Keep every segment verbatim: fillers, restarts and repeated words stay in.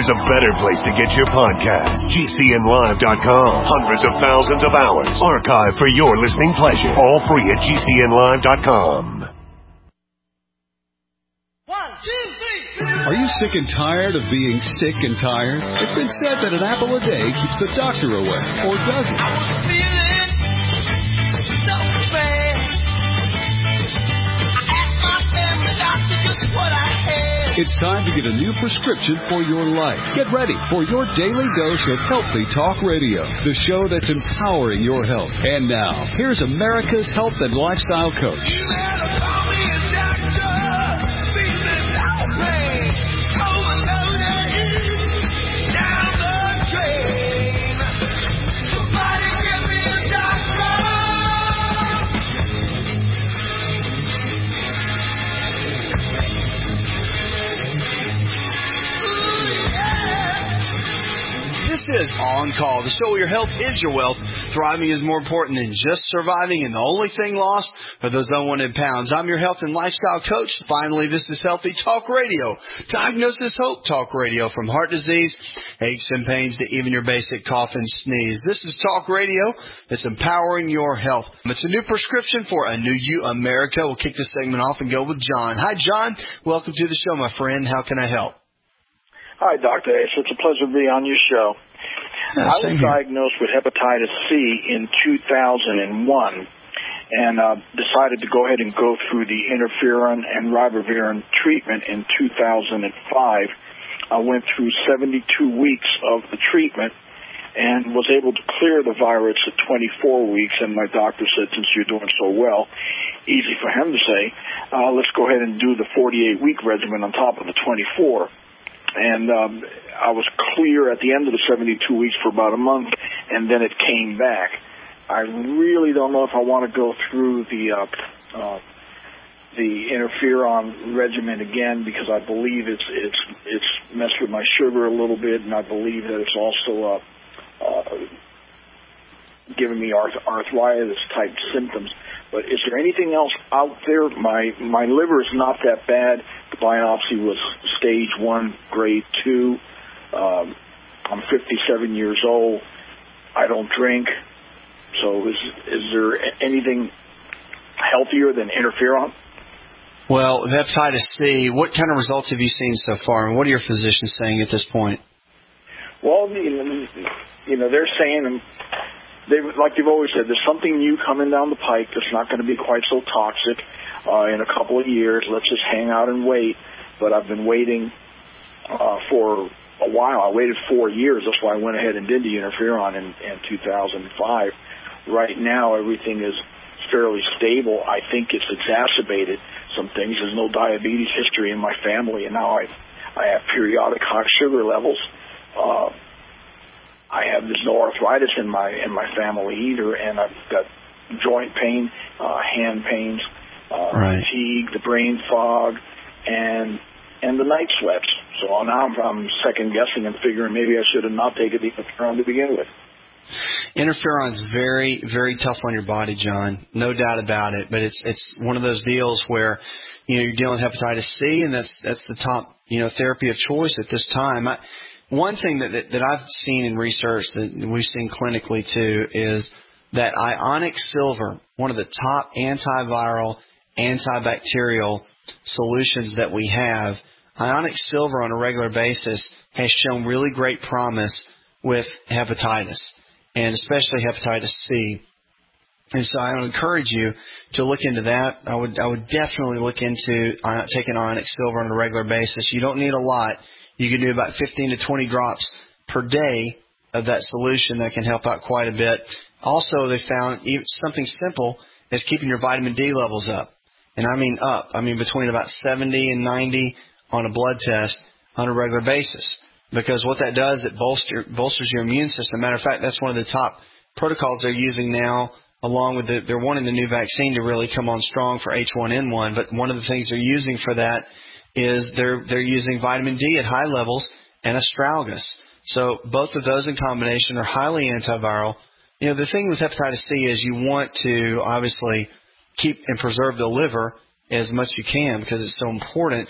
there's a better place to get your podcast. G C N live dot com. Hundreds of thousands of hours archived for your listening pleasure. All free at G C N live dot com. One, two, three. Are you sick and tired of being sick and tired? It's been said that an apple a day keeps the doctor away, or does it? I was feeling so bad. I asked my family doctor just what I had. It's time to get a new prescription for your life. Get ready for your daily dose of Healthy Talk Radio, the show that's empowering your health. And now, here's America's health and lifestyle coach. You better call me a doctor. Feeling no pain. Overloaded. Down the drain. Somebody give me a doctor. This is On Call, the show where your health is your wealth. Thriving is more important than just surviving, and the only thing lost are those unwanted pounds. I'm your health and lifestyle coach. Finally, this is Healthy Talk Radio. Diagnosis Hope Talk Radio, from heart disease, aches and pains, to even your basic cough and sneeze. This is Talk Radio that's empowering your health. It's a new prescription for a new you, America. We'll kick this segment off and go with John. Hi, John. Welcome to the show, my friend. How can I help? Hi, Doctor Ace. It's a pleasure to be on your show. Yeah, I was here. diagnosed with hepatitis C in two thousand one and uh, decided to go ahead and go through the interferon and ribavirin treatment in two thousand five. I went through seventy-two weeks of the treatment and was able to clear the virus at twenty-four weeks, and my doctor said, since you're doing so well, easy for him to say, uh, let's go ahead and do the forty-eight week regimen on top of the twenty-four. And um, I was clear at the end of the seventy-two weeks for about a month, and then it came back. I really don't know if I want to go through the uh, uh, the interferon regimen again, because I believe it's it's it's messed with my sugar a little bit, and I believe that it's also uh, uh, giving me arth- arthritis type symptoms. But is there anything else out there? My my liver is not that bad. The biopsy was stage one, grade two. Um, I'm fifty-seven years old. I don't drink. So is is there anything healthier than interferon? Well, hepatitis C, what kind of results have you seen so far, and what are your physicians saying at this point? Well, you know, they're saying, they like they've always said, there's something new coming down the pike that's not going to be quite so toxic uh, in a couple of years. Let's just hang out and wait. But I've been waiting uh, for a while. I waited four years. That's why I went ahead and did the interferon in, in two thousand five. Right now, everything is fairly stable. I think it's exacerbated some things. There's no diabetes history in my family, and now I I have periodic high sugar levels. Uh, I have there's no arthritis in my in my family either, and I've got joint pain, uh, hand pains, uh, right. fatigue, the brain fog, and and the night sweats. So now I'm, I'm second guessing and figuring maybe I should have not taken the interferon to begin with. Interferon is very, very tough on your body, John. No doubt about it. But it's it's one of those deals where, you know, you're dealing with hepatitis C, and that's that's the top, you know, therapy of choice at this time. I, one thing that, that that I've seen in research that we've seen clinically too is that ionic silver, one of the top antiviral, antibacterial solutions that we have, ionic silver on a regular basis has shown really great promise with hepatitis, and especially hepatitis C. And so I would encourage you to look into that. I would I would definitely look into uh, taking ionic silver on a regular basis. You don't need a lot. You can do about fifteen to twenty drops per day of that solution that can help out quite a bit. Also, they found even something simple as keeping your vitamin D levels up. And I mean up. I mean between about seventy and ninety on a blood test on a regular basis. Because what that does, it bolster, bolsters your immune system. Matter of fact, that's one of the top protocols they're using now, along with the, they're wanting the new vaccine to really come on strong for H one N one. But one of the things they're using for that is they're they're using vitamin D at high levels and astragalus. So both of those in combination are highly antiviral. You know, the thing with hepatitis C is you want to obviously keep and preserve the liver as much as you can because it's so important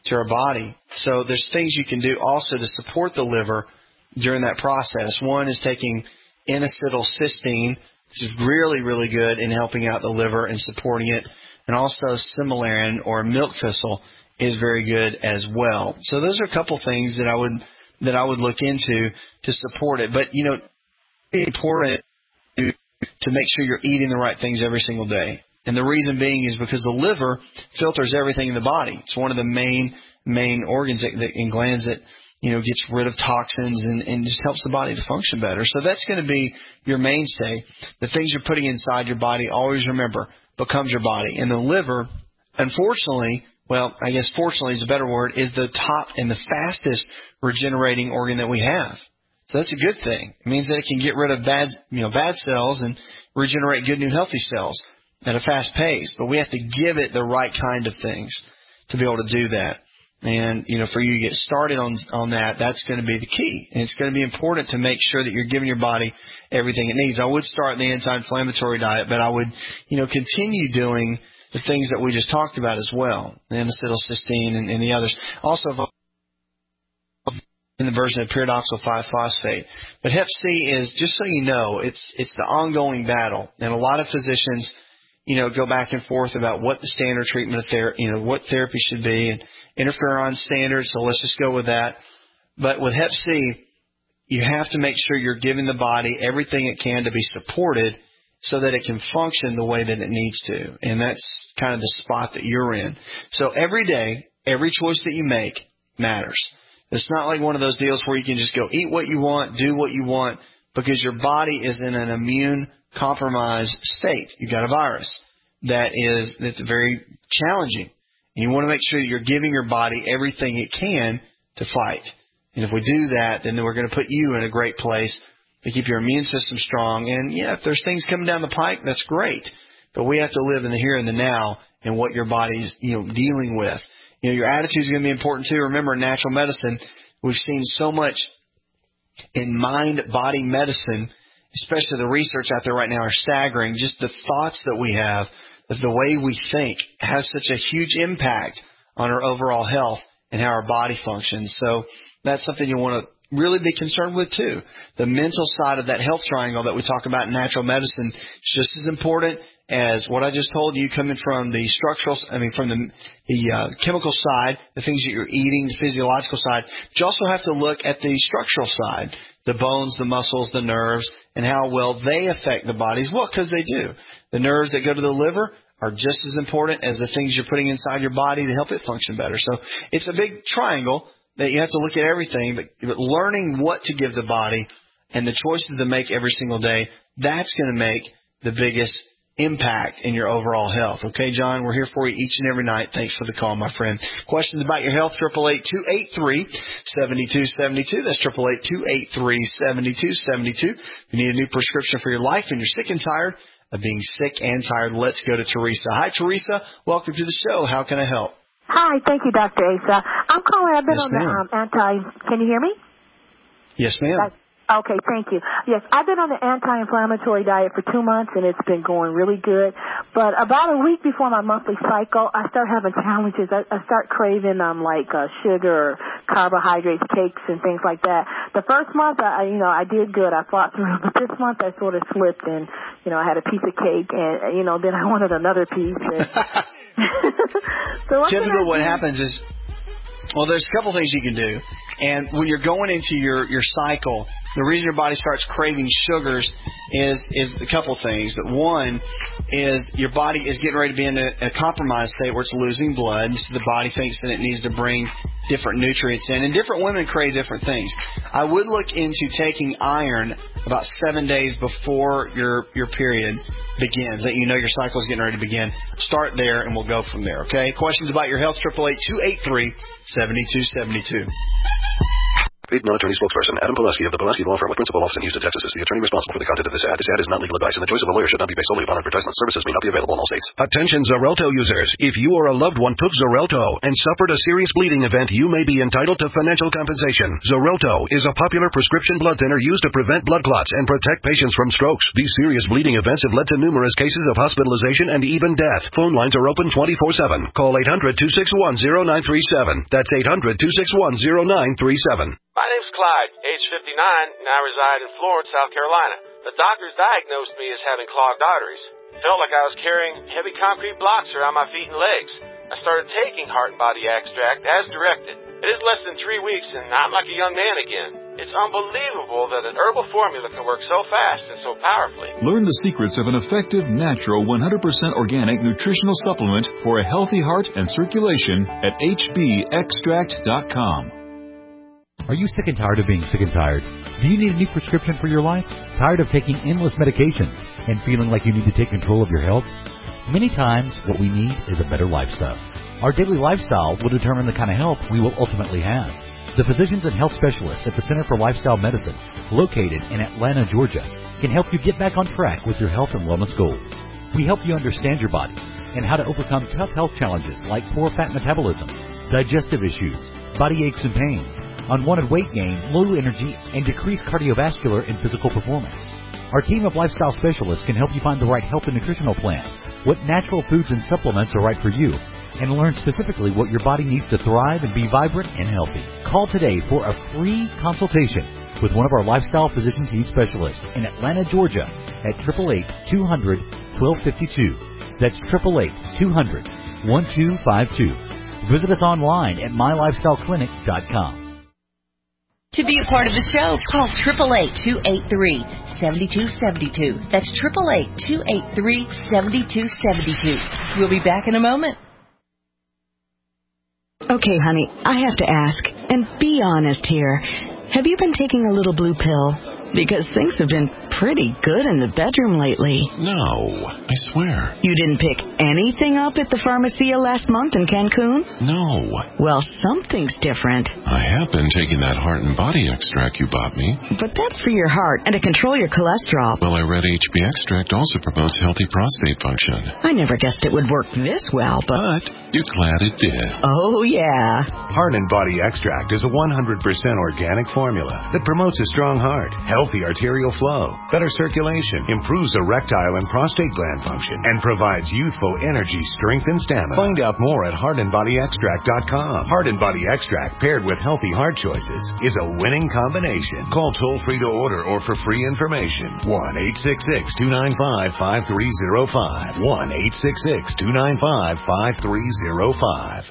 to our body. So there's things you can do also to support the liver during that process. One is taking N-acetylcysteine, which is really, really good in helping out the liver and supporting it. And also Similarin or milk thistle is very good as well. So those are a couple things that I would that I would look into to support it. But, you know, it's important to, to make sure you're eating the right things every single day. And the reason being is because the liver filters everything in the body. It's one of the main main organs that, that, and glands that, you know, gets rid of toxins and, and just helps the body to function better. So that's going to be your mainstay. The things you're putting inside your body, always remember, becomes your body. And the liver, unfortunately, well, I guess fortunately is a better word, is the top and the fastest regenerating organ that we have. So that's a good thing. It means that it can get rid of bad, you know, bad cells and regenerate good, new, healthy cells at a fast pace. But we have to give it the right kind of things to be able to do that. And, you know, for you to get started on on that, that's going to be the key. And it's going to be important to make sure that you're giving your body everything it needs. I would start the anti-inflammatory diet, but I would, you know, continue doing the things that we just talked about as well, the N-acetylcysteine and, and the others. Also, in the version of pyridoxal five phosphate. But Hep C is, just so you know, it's it's the ongoing battle. And a lot of physicians, you know, go back and forth about what the standard treatment of therapy, you know, what therapy should be. And interferon standard, so let's just go with that. But with Hep C, you have to make sure you're giving the body everything it can to be supported so that it can function the way that it needs to. And that's kind of the spot that you're in. So every day, every choice that you make matters. It's not like one of those deals where you can just go eat what you want, do what you want, because your body is in an immune compromised state. You've got a virus that is that's very challenging. And you want to make sure that you're giving your body everything it can to fight. And if we do that, then we're going to put you in a great place to keep your immune system strong. And, yeah, if there's things coming down the pike, that's great. But we have to live in the here and the now and what your body's, you know, dealing with. You know, your attitude is going to be important, too. Remember, in natural medicine, we've seen so much in mind-body medicine, especially the research out there right now are staggering. Just the thoughts that we have, the way we think has such a huge impact on our overall health and how our body functions. So that's something you want to really be concerned with too. The mental side of that health triangle that we talk about in natural medicine is just as important as what I just told you, coming from the structural, I mean, from the, the uh, chemical side, the things that you're eating, the physiological side. But you also have to look at the structural side, the bones, the muscles, the nerves, and how well they affect the bodies. Well, because they do. The nerves that go to the liver are just as important as the things you're putting inside your body to help it function better. So it's a big triangle that you have to look at everything, but, but learning what to give the body and the choices to make every single day, that's going to make the biggest impact in your overall health. Okay, John, we're here for you each and every night. Thanks for the call, my friend. Questions about your health, eight eight eight, two eight three, seven two seven two. That's eight eight eight, two eight three, seven two seven two. If you need a new prescription for your life and you're sick and tired of being sick and tired, let's go to Teresa. Hi, Teresa. Welcome to the show. How can I help? Hi, thank you, Doctor Asa. I'm calling. I've been Yes, on the ma'am. um, anti. Can you hear me? Yes, ma'am. That's, okay, thank you. Yes, I've been on the anti-inflammatory diet for two months, and it's been going really good. But about a week before my monthly cycle, I start having challenges. I, I start craving um like uh, sugar, carbohydrates, cakes, and things like that. The first month, I you know I did good. I fought through. But this month, I sort of slipped, and you know I had a piece of cake, and you know then I wanted another piece. And so what Typically what do? happens is, well, there's a couple things you can do. And when you're going into your, your cycle, the reason your body starts craving sugars is is a couple things. That one is your body is getting ready to be in a, a compromised state where it's losing blood. And so the body thinks that it needs to bring different nutrients in. And different women crave different things. I would look into taking iron about seven days before your, your period begins, that you know your cycle is getting ready to begin. Start there, and we'll go from there, okay? Questions about your health, eight eight eight, two eight three, seven two seven two. Paid non-attorney spokesperson Adam Pileski of the Pileski Law Firm with principal office in Houston, Texas is the attorney responsible for the content of this ad. This ad is not legal advice, and the choice of a lawyer should not be based solely upon advertisement. Services may not be available in all states. Attention Xarelto users. If you or a loved one took Xarelto and suffered a serious bleeding event, you may be entitled to financial compensation. Xarelto is a popular prescription blood thinner used to prevent blood clots and protect patients from strokes. These serious bleeding events have led to numerous cases of hospitalization and even death. Phone lines are open twenty-four seven. Call eight hundred, two six one, zero nine three seven. That's eight hundred, two six one, zero nine three seven. My name's Clyde, age fifty-nine, and I reside in Florence, South Carolina. The doctors diagnosed me as having clogged arteries. Felt like I was carrying heavy concrete blocks around my feet and legs. I started taking Heart and Body Extract as directed. It is less than three weeks, and I'm like a young man again. It's unbelievable that an herbal formula can work so fast and so powerfully. Learn the secrets of an effective, natural, one hundred percent organic nutritional supplement for a healthy heart and circulation at H B extract dot com. Are you sick and tired of being sick and tired? Do you need a new prescription for your life? Tired of taking endless medications and feeling like you need to take control of your health? Many times, what we need is a better lifestyle. Our daily lifestyle will determine the kind of health we will ultimately have. The physicians and health specialists at the Center for Lifestyle Medicine, located in Atlanta, Georgia, can help you get back on track with your health and wellness goals. We help you understand your body and how to overcome tough health challenges like poor fat metabolism, digestive issues, body aches and pains, unwanted weight gain, low energy, and decreased cardiovascular and physical performance. Our team of lifestyle specialists can help you find the right health and nutritional plan, what natural foods and supplements are right for you, and learn specifically what your body needs to thrive and be vibrant and healthy. Call today for a free consultation with one of our lifestyle physician team specialists in Atlanta, Georgia at eight eight eight, two hundred, twelve fifty-two. That's eight eight eight, two hundred, twelve fifty-two. Visit us online at my lifestyle clinic dot com. To be a part of the show, call eight eight eight, two eight three, seven two seven two. That's eight eight eight, two eight three, seven two seven two. We'll be back in a moment. Okay, honey, I have to ask, and be honest here. Have you been taking a little blue pill? Because things have been pretty good in the bedroom lately. No, I swear. You didn't pick anything up at the Pharmacia last month in Cancun? No. Well, something's different. I have been taking that Heart and Body Extract you bought me. But that's for your heart and to control your cholesterol. Well, I read H B Extract also promotes healthy prostate function. I never guessed it would work this well, but... But you're glad it did. Oh, yeah. Heart and Body Extract is a one hundred percent organic formula that promotes a strong heart, healthy arterial flow, better circulation, improves erectile and prostate gland function, and provides youthful energy, strength, and stamina. Find out more at heart and body extract dot com. Heart and Body Extract paired with healthy heart choices is a winning combination. Call toll-free to order or for free information. one eight six six, two nine five, five three zero five. one eight six six, two nine five, five three zero five.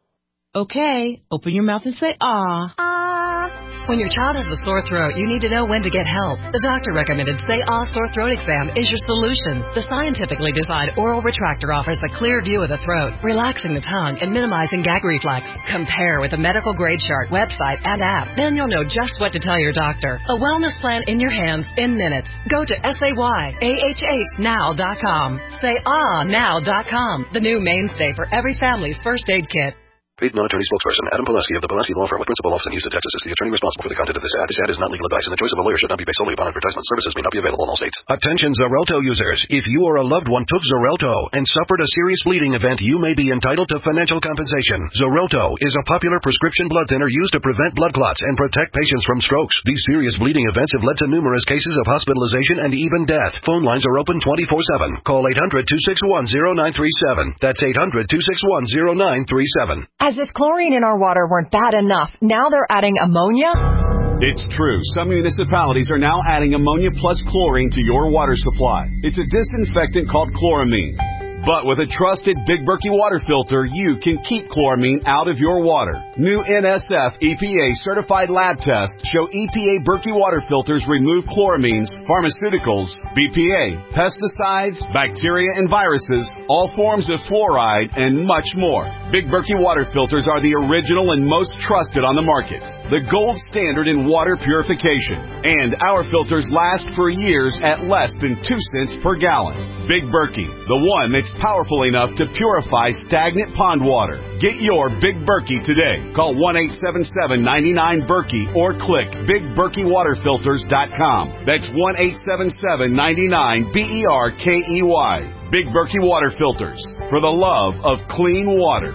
Okay, open your mouth and say ah. Ah. When your child has a sore throat, you need to know when to get help. The doctor recommended Say Ah Sore Throat Exam is your solution. The scientifically designed oral retractor offers a clear view of the throat, relaxing the tongue and minimizing gag reflex. Compare with a medical grade chart, website, and app. Then you'll know just what to tell your doctor. A wellness plan in your hands in minutes. Go to S A Y A H H now dot com. Say Ah now dot com. The new mainstay for every family's first aid kit. Paid non-attorney spokesperson Adam Pileski of the Pileski Law Firm with principal office in Houston, Texas is the attorney responsible for the content of this ad. This ad is not legal advice, and the choice of a lawyer should not be based solely upon advertisement. Services may not be available in all states. Attention Xarelto users. If you or a loved one took Xarelto and suffered a serious bleeding event, you may be entitled to financial compensation. Xarelto is a popular prescription blood thinner used to prevent blood clots and protect patients from strokes. These serious bleeding events have led to numerous cases of hospitalization and even death. Phone lines are open twenty-four seven. Call eight hundred, two six one, zero nine three seven. That's eight hundred, two six one, zero nine three seven. As if chlorine in our water weren't bad enough, now they're adding ammonia? It's true. Some municipalities are now adding ammonia plus chlorine to your water supply. It's a disinfectant called chloramine. But with a trusted Big Berkey water filter, you can keep chloramine out of your water. New N S F E P A certified lab tests show E P A Berkey water filters remove chloramines, pharmaceuticals, B P A, pesticides, bacteria and viruses, all forms of fluoride, and much more. Big Berkey water filters are the original and most trusted on the market. the gold standard in water purification. And our filters last for years at less than two cents per gallon. Big Berkey, the one that's powerful enough to purify stagnant pond water. Get your Big Berkey today. Call one eight seven seven, nine nine, Berkey or click big berkey water filters dot com. That's one eight seven seven, nine nine, B E R K E Y. Big Berkey Water Filters, for the love of clean water.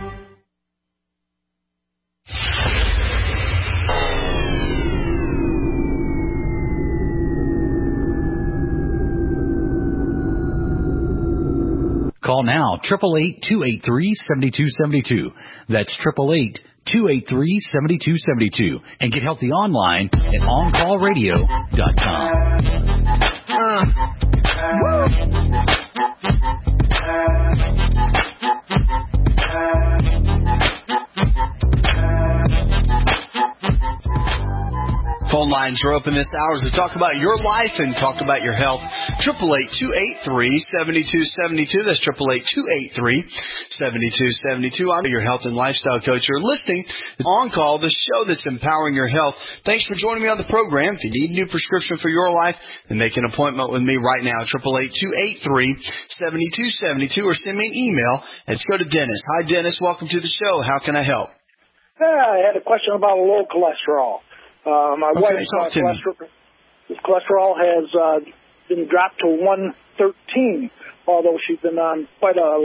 Call now, eight eight eight, two eight three, seven two seven two. That's eight eight eight, two eight three, seven two seven two. And get healthy online at on call radio dot com. Uh, Phone lines are open this hour as we talk about your life and talk about your health. eight eight eight, two eight three, seven two seven two. That's eight eight eight, two eight three, seven two seven two. I'm your health and lifestyle coach. You're listening to On Call, the show that's empowering your health. Thanks for joining me on the program. If you need a new prescription for your life, then make an appointment with me right now. eight eight eight, two eight three, seven two seven two, or send me an email. Let's go to Dennis. Hi, Dennis. Welcome to the show. How can I help? Yeah, I had a question about low cholesterol. Uh, my okay, wife's uh, cholesterol, cholesterol has uh, been dropped to one thirteen, although she's been on quite a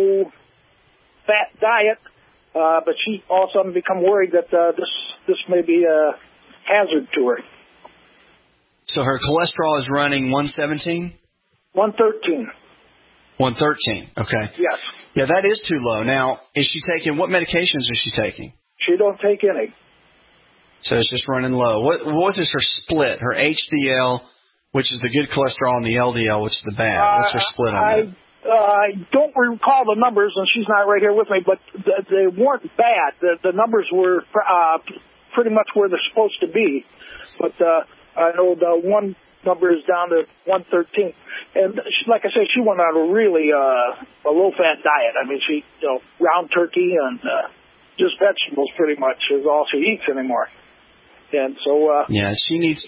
low-fat diet. Uh, but she all of a sudden become worried that uh, this this may be a hazard to her. So her cholesterol is running one seventeen? one thirteen. one thirteen, okay. Yes. Yeah, that is too low. Now, is she taking, what medications is she taking? She don't take any. So it's just running low. What What is her split? Her H D L, which is the good cholesterol, and the L D L, which is the bad. What's her split on I, that? Uh, I don't recall the numbers, and she's not right here with me, but th- they weren't bad. The, the numbers were uh, pretty much where they're supposed to be. But uh, I know the one number is down to one thirteen. And she, like I said, she went on a really uh, a low-fat diet. I mean, she, you know, ground turkey and uh, just vegetables pretty much is all she eats anymore. And so, uh, yeah, she needs,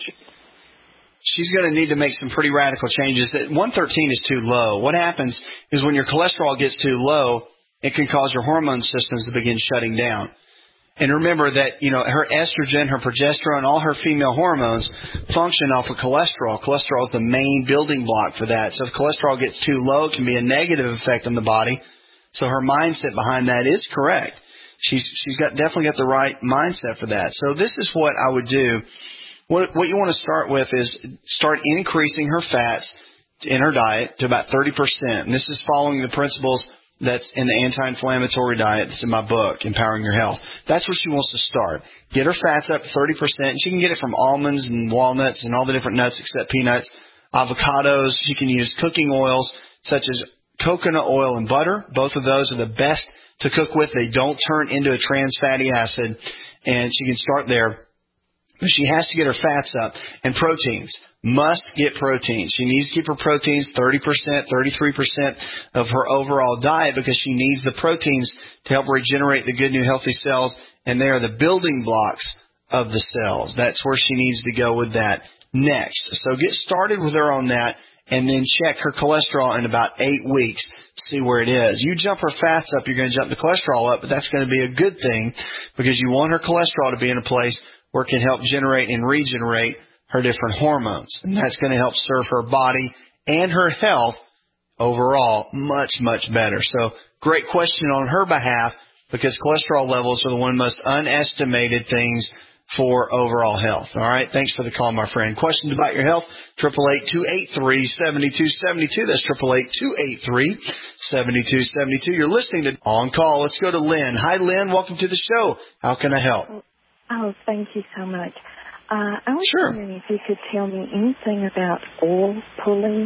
she's going to need to make some pretty radical changes. That one thirteen is too low. What happens is when your cholesterol gets too low, it can cause your hormone systems to begin shutting down. And remember that, you know, her estrogen, her progesterone, all her female hormones function off of cholesterol. Cholesterol is the main building block for that. So if cholesterol gets too low, it can be a negative effect on the body. So her mindset behind that is correct. She's she's got definitely got the right mindset for that. So this is what I would do. What what you want to start with is start increasing her fats in her diet to about thirty percent. And this is following the principles that's in the anti-inflammatory diet that's in my book, Empowering Your Health. That's where she wants to start. Get her fats up to thirty percent. She can get it from almonds and walnuts and all the different nuts except peanuts, avocados. She can use cooking oils such as coconut oil and butter. Both of those are the best to cook with. They don't turn into a trans fatty acid, and she can start there. But she has to get her fats up. And proteins. Must get proteins. She needs to keep her proteins thirty percent, thirty-three percent of her overall diet because she needs the proteins to help regenerate the good new healthy cells, and they are the building blocks of the cells. That's where she needs to go with that next. So get started with her on that, and then check her cholesterol in about eight weeks. See where it is. You jump her fats up, you're going to jump the cholesterol up, but that's going to be a good thing because you want her cholesterol to be in a place where it can help generate and regenerate her different hormones. And that's going to help serve her body and her health overall much, much better. So great question on her behalf because cholesterol levels are the one most unestimated things for overall health. All right. Thanks for the call, my friend. Questions about your health? eight eight eight, two eight three, seven two seven two. That's eight eight eight, two eight three, seven two seven two. You're listening to On Call. Let's go to Lynn. Hi, Lynn. Welcome to the show. How can I help? Oh, thank you so much. Uh, I was sure. wondering if you could tell me anything about oil pulling.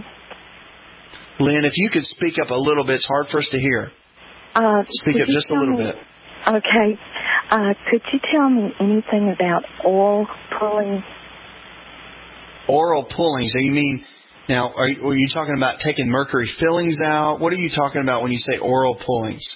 Lynn, if you could speak up a little bit. It's hard for us to hear. Uh, speak up just a little me, bit. Okay. Uh, could you tell me anything about oil pulling? Oral pulling. So you mean, now, are you, are you talking about taking mercury fillings out? What are you talking about when you say oral pullings?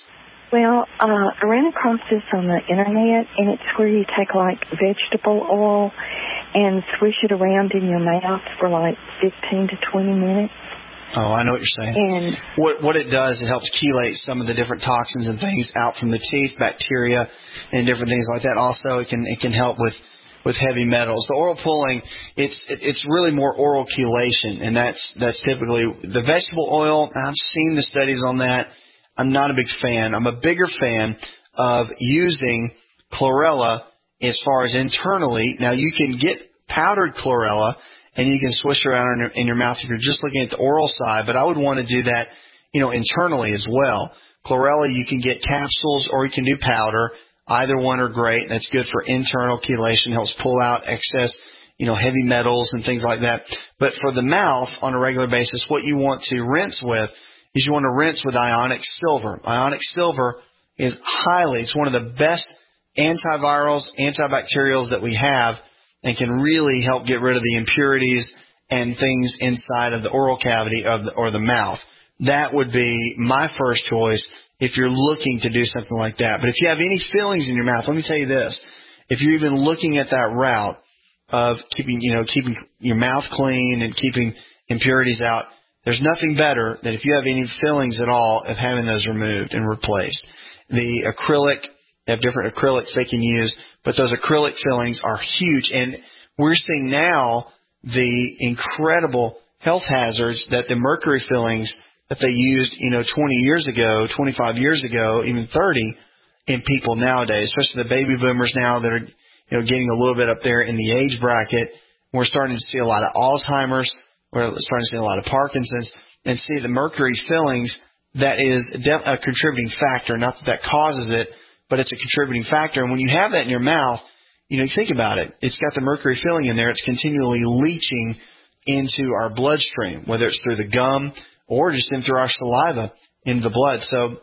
Well, uh, I ran across this on the internet, and it's where you take, like, vegetable oil and swish it around in your mouth for, like, fifteen to twenty minutes. Oh, I know what you're saying. And what what it does, it helps chelate some of the different toxins and things out from the teeth, bacteria, and different things like that. Also, it can it can help with, with heavy metals. The oral pulling, it's it, it's really more oral chelation, and that's that's typically the vegetable oil. I've seen the studies on that. I'm not a big fan. I'm a bigger fan of using chlorella as far as internally. Now, you can get powdered chlorella, and you can swish around in your, in your mouth if you're just looking at the oral side, but I would want to do that, you know, internally as well. Chlorella, you can get capsules or you can do powder. Either one are great. That's good for internal chelation, helps pull out excess, you know, heavy metals and things like that. But for the mouth, on a regular basis, what you want to rinse with is you want to rinse with ionic silver. Ionic silver is highly, it's one of the best antivirals, antibacterials that we have, and can really help get rid of the impurities and things inside of the oral cavity of the, or the mouth. That would be my first choice if you're looking to do something like that. But if you have any fillings in your mouth, let me tell you this. If you're even looking at that route of keeping, you know, keeping your mouth clean and keeping impurities out, there's nothing better than if you have any fillings at all of having those removed and replaced. The acrylic, they have different acrylics they can use, but those acrylic fillings are huge. And we're seeing now the incredible health hazards that the mercury fillings that they used, you know, twenty years ago, twenty-five years ago, even thirty in people nowadays, especially the baby boomers now that are, you know, getting a little bit up there in the age bracket. We're starting to see a lot of Alzheimer's. We're starting to see a lot of Parkinson's, and see the mercury fillings. That is a contributing factor. Not that that causes it, but it's a contributing factor. And when you have that in your mouth, you know, think about it. It's got the mercury filling in there. It's continually leaching into our bloodstream, whether it's through the gum or just in through our saliva into the blood. So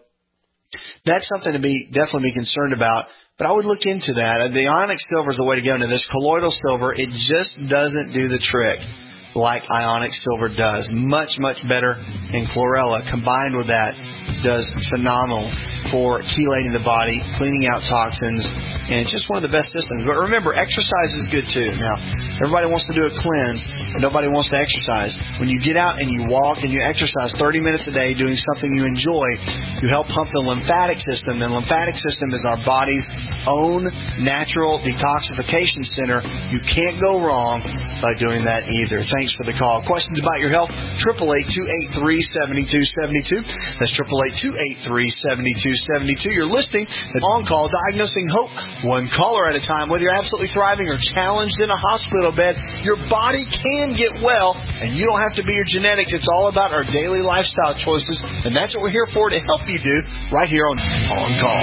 that's something to be definitely be concerned about. But I would look into that. The ionic silver is the way to go. Now, this colloidal silver, it just doesn't do the trick like ionic silver does. Much, much better. And chlorella combined with that does phenomenal for chelating the body, cleaning out toxins, and it's just one of the best systems. But remember, exercise is good too. Now, everybody wants to do a cleanse, but nobody wants to exercise. When you get out and you walk and you exercise thirty minutes a day doing something you enjoy, you help pump the lymphatic system. The lymphatic system is our body's own natural detoxification center. You can't go wrong by doing that either. Thanks for the call. Questions about your health? eight eight eight, two eight three, seven two seven two. That's eight eight eight, two eight three, seven two seven two. You're listening to On Call, diagnosing hope, one caller at a time. Whether you're absolutely thriving or challenged in a hospital bed, your body can get well, and you don't have to be your genetics. It's all about our daily lifestyle choices, and that's what we're here for, to help you do right here on On Call.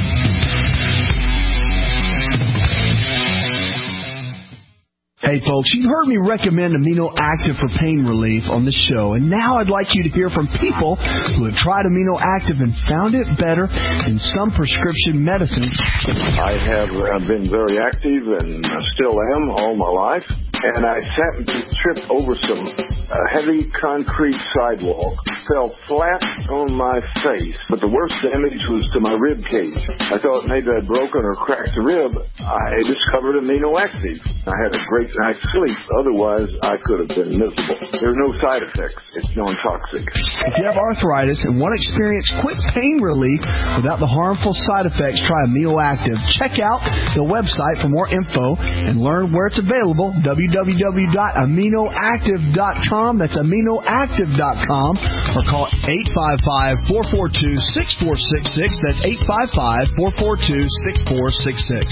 Hey folks, you've heard me recommend Amino Active for pain relief on the show, and now I'd like you to hear from people who have tried Amino Active and found it better than some prescription medicines. I have uh, been very active and uh, still am all my life, and I happened to trip over some uh, heavy concrete sidewalk, fell flat on my face, but the worst damage was to my rib cage. I thought maybe I'd broken or cracked a rib. I discovered Amino Active. I had a great night's sleep. Otherwise, I could have been miserable. There are no side effects. It's non-toxic. If you have arthritis and want to experience quick pain relief without the harmful side effects, try Amino Active. Check out the website for more info and learn where it's available, w w w dot amino active dot com. That's amino active dot com. Or call eight five five, four four two, six four six six. That's eight five five, four four two, six four six six.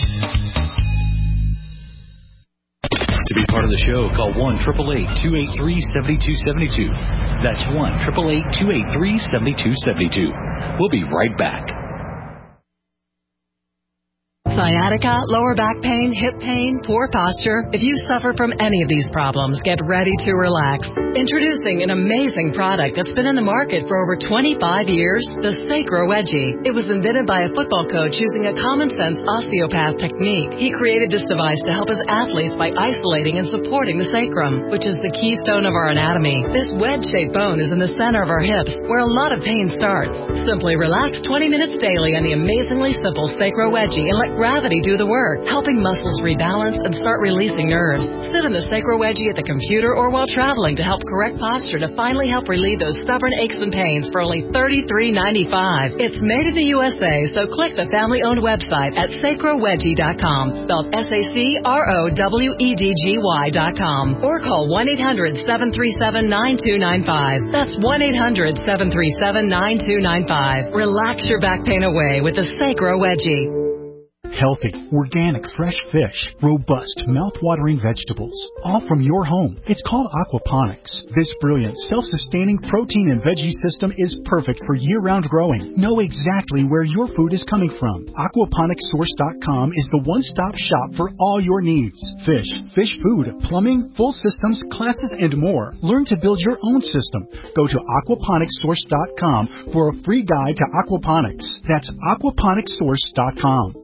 To be part of the show, call one eight eight eight, two eight three, seven two seven two. That's one eight eight eight, two eight three, seven two seven two. We'll be right back. Sciatica, lower back pain, hip pain, poor posture. If you suffer from any of these problems, get ready to relax. Introducing an amazing product that's been in the market for over twenty-five years, the Sacro Wedgie. It was invented by a football coach using a common-sense osteopath technique. He created this device to help his athletes by isolating and supporting the sacrum, which is the keystone of our anatomy. This wedge-shaped bone is in the center of our hips, where a lot of pain starts. Simply relax twenty minutes daily on the amazingly simple Sacro Wedgie and let gravity do the work, helping muscles rebalance and start releasing nerves. Sit in the Sacro Wedgie at the computer or while traveling to help correct posture to finally help relieve those stubborn aches and pains for only thirty-three ninety-five. It's made in the U S A, so click the family-owned website at sacro wedgie dot com, spelled S A C R O W E D G Y dot com, or call one eight hundred seven three seven nine two nine five. That's one eight hundred seven three seven nine two nine five. Relax your back pain away with the Sacro Wedgie. Healthy, organic, fresh fish, robust, mouth-watering vegetables, all from your home. It's called aquaponics. This brilliant, self-sustaining protein and veggie system is perfect for year-round growing. Know exactly where your food is coming from. aquaponics source dot com is the one-stop shop for all your needs. Fish, fish food, plumbing, full systems, classes, and more. Learn to build your own system. Go to aquaponics source dot com for a free guide to aquaponics. That's aquaponics source dot com.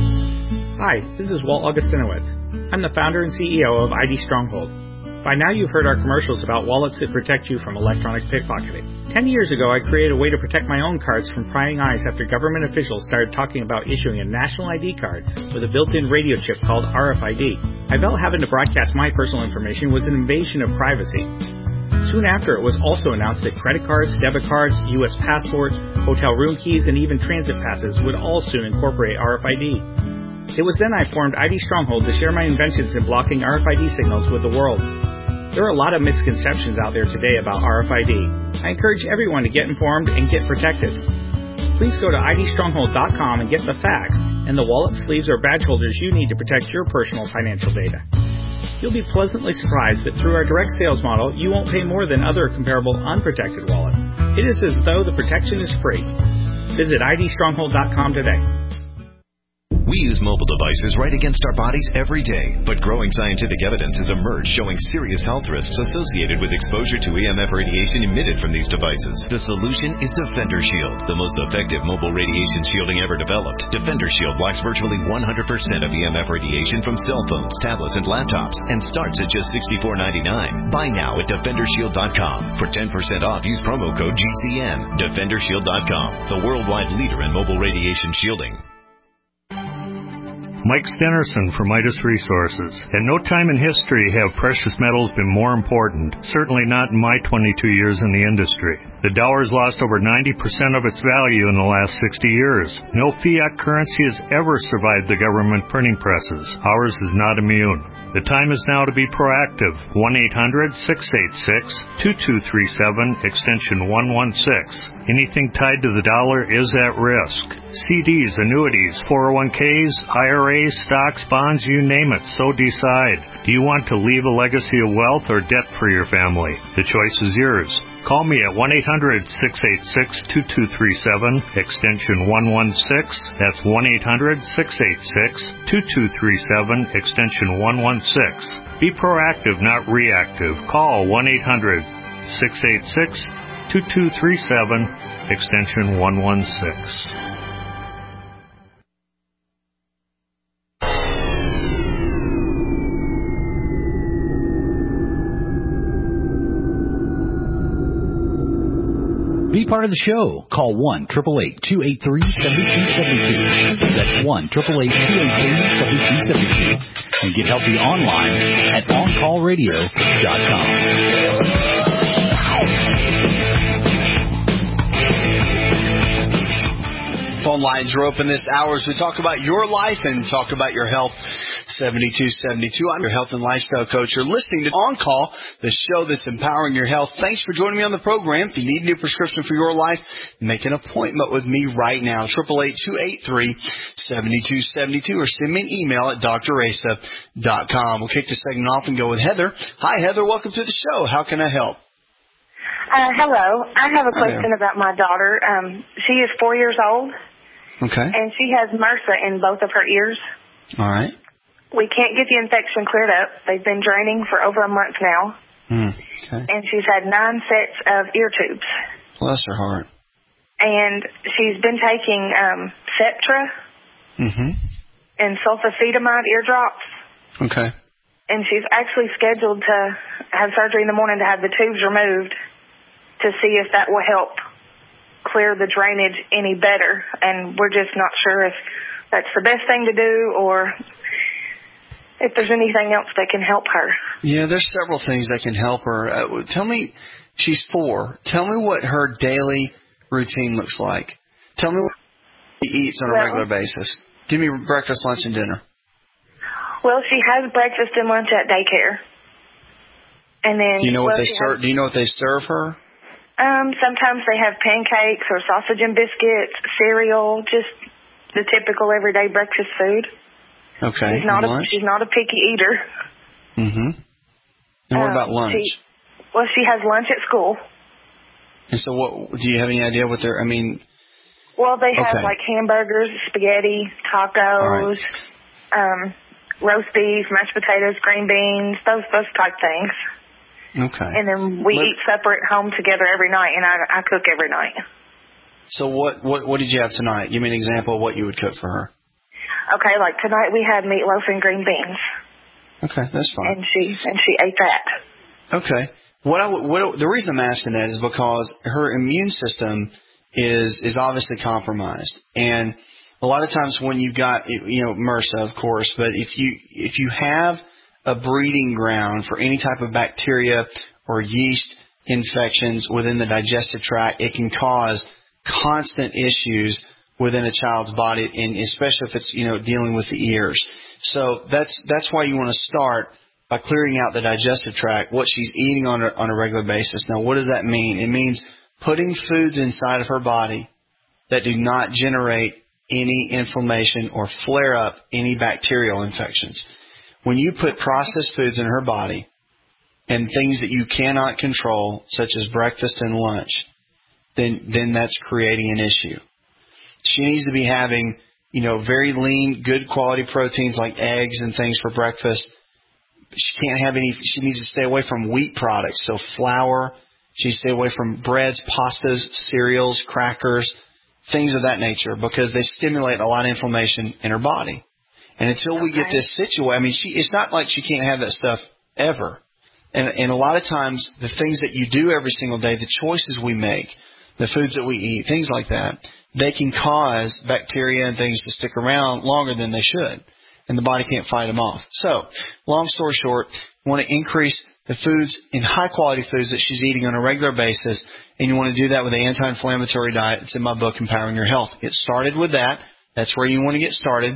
Hi, this is Walt Augustinowitz. I'm the founder and C E O of I D Stronghold. By now you've heard our commercials about wallets that protect you from electronic pickpocketing. Ten years ago I created a way to protect my own cards from prying eyes after government officials started talking about issuing a national I D card with a built-in radio chip called R F I D. I felt having to broadcast my personal information was an invasion of privacy. Soon after, it was also announced that credit cards, debit cards, U S passports, hotel room keys, and even transit passes would all soon incorporate R F I D. It was then I formed I D Stronghold to share my inventions in blocking R F I D signals with the world. There are a lot of misconceptions out there today about R F I D. I encourage everyone to get informed and get protected. Please go to I D stronghold dot com and get the facts and the wallet, sleeves, or badge holders you need to protect your personal financial data. You'll be pleasantly surprised that through our direct sales model, you won't pay more than other comparable unprotected wallets. It is as though the protection is free. Visit I D stronghold dot com today. We use mobile devices right against our bodies every day, but growing scientific evidence has emerged showing serious health risks associated with exposure to E M F radiation emitted from these devices. The solution is Defender Shield, the most effective mobile radiation shielding ever developed. Defender Shield blocks virtually one hundred percent of E M F radiation from cell phones, tablets, and laptops, and starts at just sixty-four ninety-nine. Buy now at defender shield dot com. For ten percent off, use promo code G C N. defender shield dot com, the worldwide leader in mobile radiation shielding. Mike Stenerson from Midas Resources. At no time in history have precious metals been more important, certainly not in my twenty-two years in the industry. The dollar has lost over ninety percent of its value in the last sixty years. No fiat currency has ever survived the government printing presses. Ours is not immune. The time is now to be proactive. one eight hundred six eight six two two three seven, extension one one six. Anything tied to the dollar is at risk. C Ds, annuities, four oh one k's, I R As, stocks, bonds, you name it, so decide. Do you want to leave a legacy of wealth or debt for your family? The choice is yours. Call me at one eight hundred six eight six two two three seven, extension one one six. That's one eight hundred six eight six two two three seven, extension one one six. Be proactive, not reactive. Call one eight hundred six eight six two two three seven, extension one one six. Be part of the show. Call one eight eight eight, two eight three, seven two seven two. That's one eight eight eight, two eight three, seven two seven two. And get healthy online at on call radio dot com. Phone lines are open this hour as we talk about your life and talk about your health. seventy-two seventy-two. I'm your health and lifestyle coach. You're listening to On Call, the show that's empowering your health. Thanks for joining me on the program. If you need a new prescription for your life, make an appointment with me right now. eight eight eight, two eight three, seven two seven two or send me an email at d r asa dot com. We'll kick this segment off and go with Heather. Hi, Heather. Welcome to the show. How can I help? Uh, hello. I have a question about my daughter. Um, she is four years old, Okay. And she has MRSA in both of her ears. All right. We can't get the infection cleared up. They've been draining for over a month now. Mm, okay. And she's had nine sets of ear tubes. Bless her heart. And she's been taking um, Septra Mm-hmm. and sulfafetamide ear drops. Okay. And she's actually scheduled to have surgery in the morning to have the tubes removed to see if that will help clear the drainage any better. And we're just not sure if that's the best thing to do or if there's anything else that can help her. Yeah, there's several things that can help her. Uh, tell me, she's four. Tell me what her daily routine looks like. Tell me what she eats on a well, regular basis. Give me breakfast, lunch, and dinner. Well, she has breakfast and lunch at daycare. And then, do you know what well, they serve? Has, do you know what they serve her? Um, sometimes they have pancakes or sausage and biscuits, cereal, just the typical everyday breakfast food. Okay. She's not and a lunch? she's not a picky eater. Mm-hmm. And what um, about lunch? She, well, she has lunch at school. And so, what do you have any idea what they're? I mean. Well, they have okay. like hamburgers, spaghetti, tacos, right. um, roast beef, mashed potatoes, green beans, those those type things. Okay. And then we Let, eat supper at home together every night, and I, I cook every night. So what, what what did you have tonight? Give me an example of what you would cook for her. Okay, like tonight we had meatloaf and green beans. Okay, that's fine. And she and she ate that. Okay. What I what the reason I'm asking that is because her immune system is is obviously compromised, and a lot of times when you've got you know MRSA, of course, but if you if you have a breeding ground for any type of bacteria or yeast infections within the digestive tract, it can cause constant issues within a child's body, and especially if it's you know dealing with the ears. So that's that's why you want to start by clearing out the digestive tract, what she's eating on a, on a regular basis. Now, what does that mean? It means putting foods inside of her body that do not generate any inflammation or flare up any bacterial infections. When you put processed foods in her body and things that you cannot control, such as breakfast and lunch, then then that's creating an issue. She needs to be having, you know, very lean, good quality proteins like eggs and things for breakfast. She can't have any, she needs to stay away from wheat products, so flour. She needs to stay away from breads, pastas, cereals, crackers, things of that nature, because they stimulate a lot of inflammation in her body. And until we okay. get this situated, I mean, she, it's not like she can't have that stuff ever. And, and a lot of times, the things that you do every single day, the choices we make, the foods that we eat, things like that, they can cause bacteria and things to stick around longer than they should. And the body can't fight them off. So, long story short, you want to increase the foods in high-quality foods that she's eating on a regular basis, and you want to do that with an anti-inflammatory diet. It's in my book, Empowering Your Health. Get started with that. That's where you want to get started.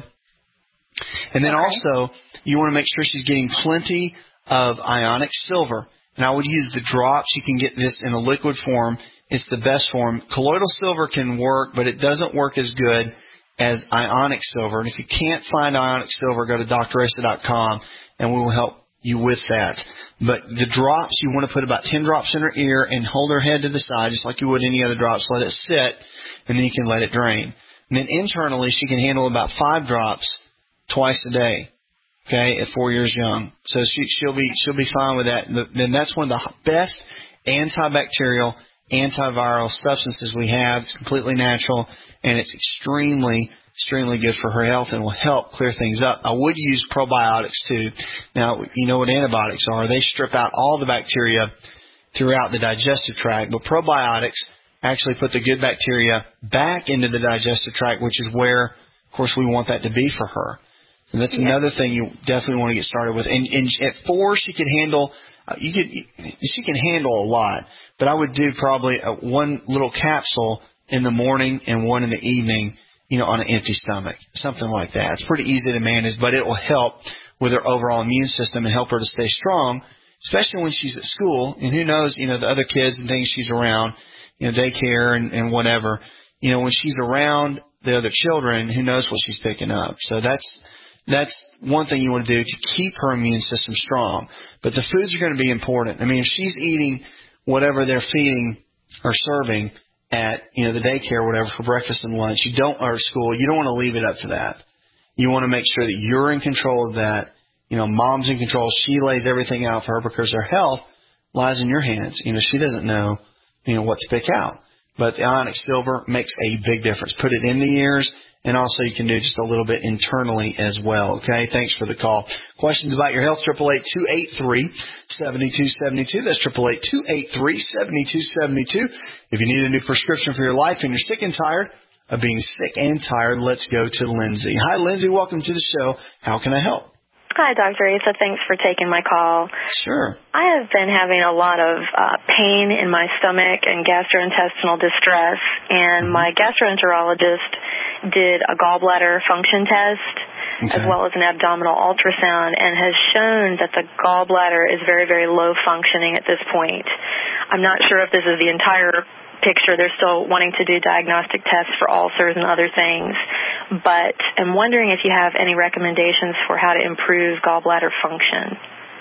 And then okay. also, you want to make sure she's getting plenty of ionic silver. And I would use the drops. You can get this in a liquid form. It's the best form. Colloidal silver can work, but it doesn't work as good as ionic silver. And if you can't find ionic silver, go to D R Asa dot com and we will help you with that. But the drops, you want to put about ten drops in her ear and hold her head to the side just like you would any other drops. Let it sit, and then you can let it drain. And then internally, she can handle about five drops twice a day, okay, at four years young. So she, she'll be she'll be fine with that. Then that's one of the best antibacterial, antiviral substances we have. It's completely natural, and it's extremely, extremely good for her health and will help clear things up. I would use probiotics too. Now, you know what antibiotics are. They strip out all the bacteria throughout the digestive tract, but probiotics actually put the good bacteria back into the digestive tract, which is where, of course, we want that to be for her. So that's yeah. another thing you definitely want to get started with. And, and at four, she could handle uh, you could she can handle a lot, but I would do probably a, one little capsule in the morning and one in the evening, you know, on an empty stomach, something like that. It's pretty easy to manage, but it will help with her overall immune system and help her to stay strong, especially when she's at school. And who knows, you know, the other kids and things she's around, you know, daycare and, and whatever. You know, when she's around the other children, who knows what she's picking up. So that's that's one thing you want to do to keep her immune system strong. But the foods are going to be important. I mean, if she's eating whatever they're feeding or serving, at, you know, the daycare or whatever for breakfast and lunch, you don't, or school, you don't want to leave it up to that. You want to make sure that you're in control of that. You know, mom's in control. She lays everything out for her because her health lies in your hands. You know, she doesn't know, you know, what to pick out. But the Ionic Silver makes a big difference. Put it in the ears, and also you can do just a little bit internally as well. Okay, thanks for the call. Questions about your health, eight eight eight, two eight three, seven two seven two. That's eight eight eight, two eight three, seven two seven two. If you need a new prescription for your life and you're sick and tired of being sick and tired, let's go to Lindsay. Hi, Lindsay. Welcome to the show. How can I help? Hi, Doctor Asa. Thanks for taking my call. Sure. I have been having a lot of uh, pain in my stomach and gastrointestinal distress, and mm-hmm. my gastroenterologist did a gallbladder function test okay. as well as an abdominal ultrasound and has shown that the gallbladder is very, very low functioning at this point. I'm not sure if this is the entire picture. They're still wanting to do diagnostic tests for ulcers and other things, but I'm wondering if you have any recommendations for how to improve gallbladder function.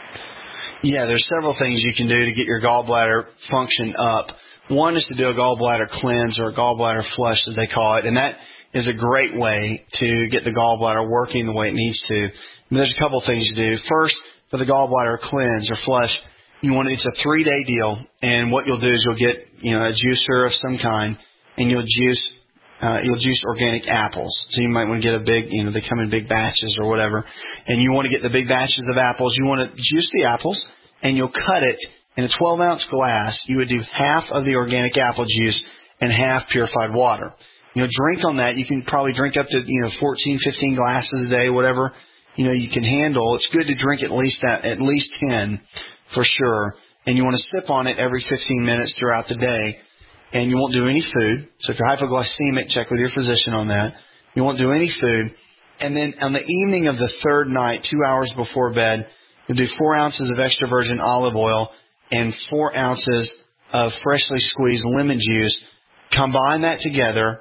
Yeah, there's several things you can do to get your gallbladder function up. One is to do a gallbladder cleanse or a gallbladder flush, as they call it, and that is a great way to get the gallbladder working the way it needs to. And there's a couple things to do. First, for the gallbladder cleanse or flush, you want it's a three-day deal, and what you'll do is you'll get, you know, a juicer of some kind, and you'll juice, uh, you'll juice organic apples. So you might want to get a big, you know, they come in big batches or whatever, and you want to get the big batches of apples. You want to juice the apples, and you'll cut it in a twelve ounce glass. You would do half of the organic apple juice and half purified water. You know, drink on that. You can probably drink up to, you know, fourteen, fifteen glasses a day, whatever, you know, you can handle. It's good to drink at least that, at least ten. For sure, and you want to sip on it every fifteen minutes throughout the day, and you won't do any food. So if you're hypoglycemic, check with your physician on that. You won't do any food. And then on the evening of the third night, two hours before bed, you'll do four ounces of extra virgin olive oil and four ounces of freshly squeezed lemon juice. Combine that together,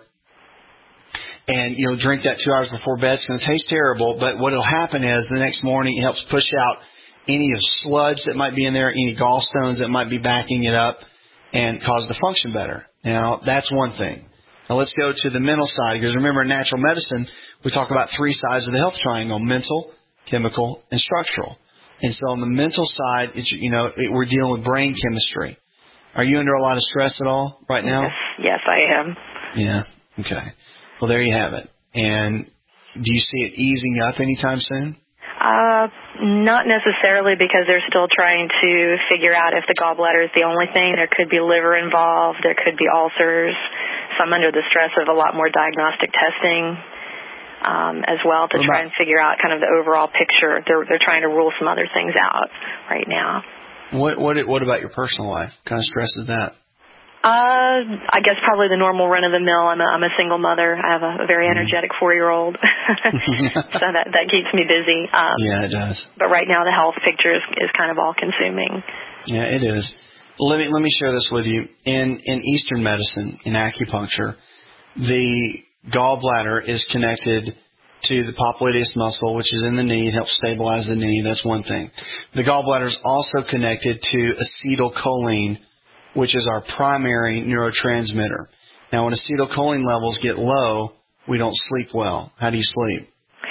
and you'll drink that two hours before bed. It's going to taste terrible, but what will happen is the next morning it helps push out any of sludge that might be in there, any gallstones that might be backing it up, and cause it to function better. Now, that's one thing. Now, let's go to the mental side, because remember, in natural medicine, we talk about three sides of the health triangle: mental, chemical, and structural. And so on the mental side, it's, you know, it, we're dealing with brain chemistry. Are you under a lot of stress at all right now? Yes, yes I am. Yeah, okay. Well, there you have it. And do you see it easing up anytime soon? Uh, not necessarily, because they're still trying to figure out if the gallbladder is the only thing. There could be liver involved. There could be ulcers. So I'm under the stress of a lot more diagnostic testing um, as well to try and figure out kind of the overall picture. They're they're trying to rule some other things out right now. What what what about your personal life? What kind of stress is that? Uh, I guess probably the normal run-of-the-mill. I'm a, I'm a single mother. I have a, a very energetic four-year-old, so that that keeps me busy. Um, yeah, it does. But right now, the health picture is, is kind of all-consuming. Yeah, it is. Let me let me share this with you. In in Eastern medicine, in acupuncture, the gallbladder is connected to the popliteus muscle, which is in the knee. It helps stabilize the knee. That's one thing. The gallbladder is also connected to acetylcholine, which is our primary neurotransmitter. Now, when acetylcholine levels get low, we don't sleep well. How do you sleep?